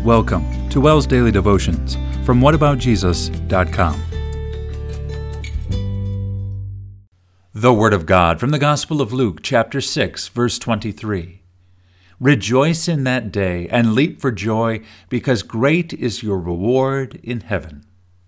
Welcome to WELS Daily Devotions from whataboutjesus.com. The Word of God from the Gospel of Luke, chapter 6, verse 23. Rejoice in that day and leap for joy, because great is your reward in heaven.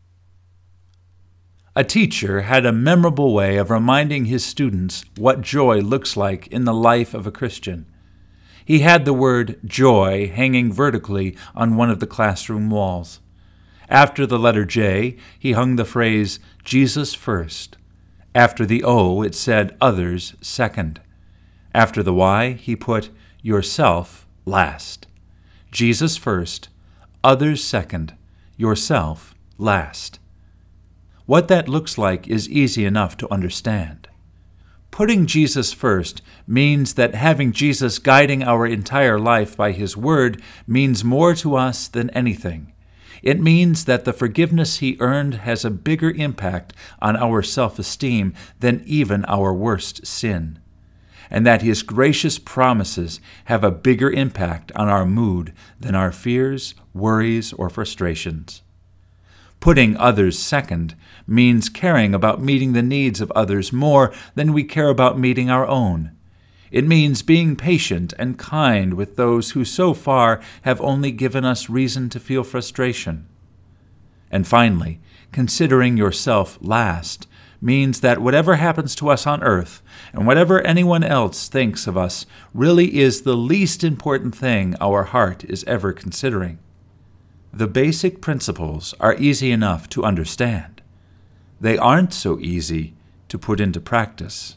A teacher had a memorable way of reminding his students what joy looks like in the life of a Christian. He had the word joy hanging vertically on one of the classroom walls. After the letter J, he hung the phrase, Jesus first. After the O, it said, others second. After the Y, he put, yourself last. Jesus first, others second, yourself last. What that looks like is easy enough to understand. Putting Jesus first means that having Jesus guiding our entire life by His Word means more to us than anything. It means that the forgiveness He earned has a bigger impact on our self-esteem than even our worst sin, and that His gracious promises have a bigger impact on our mood than our fears, worries, or frustrations. Putting others second means caring about meeting the needs of others more than we care about meeting our own. It means being patient and kind with those who so far have only given us reason to feel frustration. And finally, considering yourself last means that whatever happens to us on earth and whatever anyone else thinks of us really is the least important thing our heart is ever considering. The basic principles are easy enough to understand. They aren't so easy to put into practice.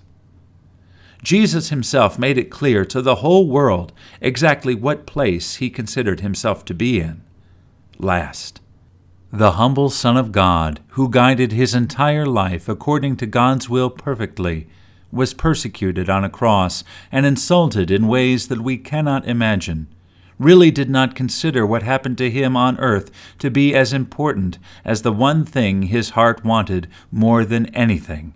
Jesus himself made it clear to the whole world exactly what place he considered himself to be in. Last. The humble Son of God, who guided his entire life according to God's will perfectly, was persecuted on a cross and insulted in ways that we cannot imagine, really did not consider what happened to him on earth to be as important as the one thing his heart wanted more than anything: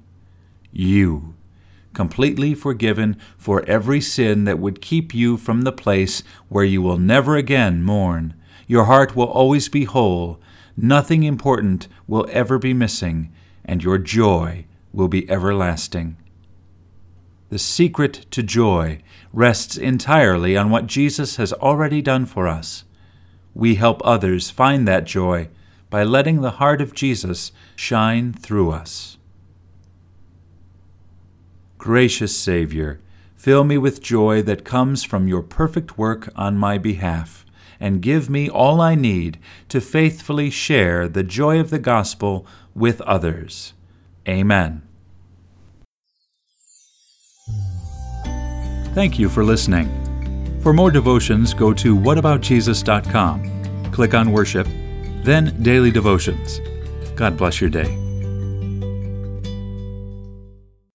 you, completely forgiven for every sin that would keep you from the place where you will never again mourn. Your heart will always be whole, nothing important will ever be missing, and your joy will be everlasting. The secret to joy rests entirely on what Jesus has already done for us. We help others find that joy by letting the heart of Jesus shine through us. Gracious Savior, fill me with joy that comes from your perfect work on my behalf, and give me all I need to faithfully share the joy of the gospel with others. Amen. Thank you for listening. For more devotions, go to whataboutjesus.com. Click on Worship, then Daily Devotions. God bless your day.